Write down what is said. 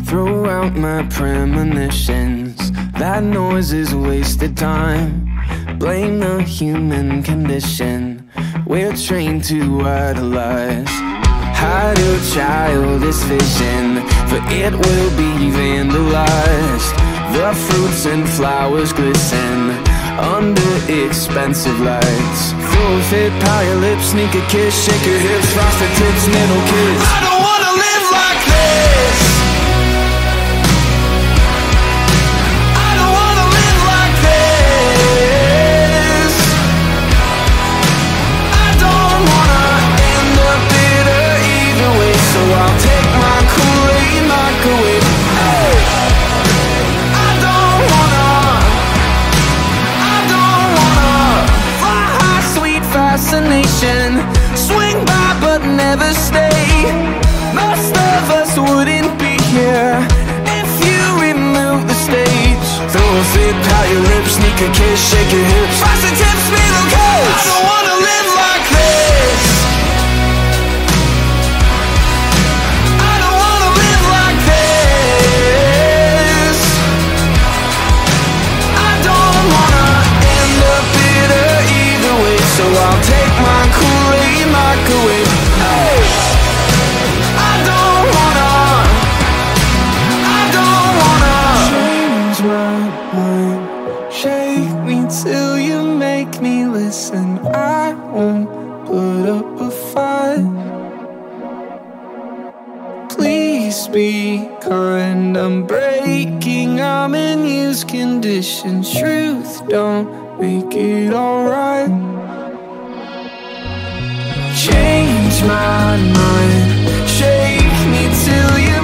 Throw out my premonitions. That noise is wasted time. Blame the human condition. We're trained to idolize. Hide your childish vision, for it will be vandalized. The fruits and flowers glisten under expensive lights. Throw a fit, pile your lips, sneak a kiss, shake your hips, frosted tips, middle kiss. I don't wanna live like this. I don't wanna live like this. I don't wanna end up bitter either way, so I'll take my Kool-Aid, microwave. Hey! I don't wanna fly high, sweet fascination. Swing by but never stay. Most of us wouldn't be here if you remove the stage. Throw a fit, pout your lips, sneak a kiss, shake your hips, frosted tips, middle kiss. I don't wanna live like this. I don't wanna live like this. I don't wanna end up bitter either way, so I'll take my Kool-Aid, microwave. Hey! I don't wanna change my mind. Shake me till you make me listen. I won't put up a fight. Please be kind. I'm breaking, I'm in use conditions. Truth don't make it alright. Change my mind. Shake me till you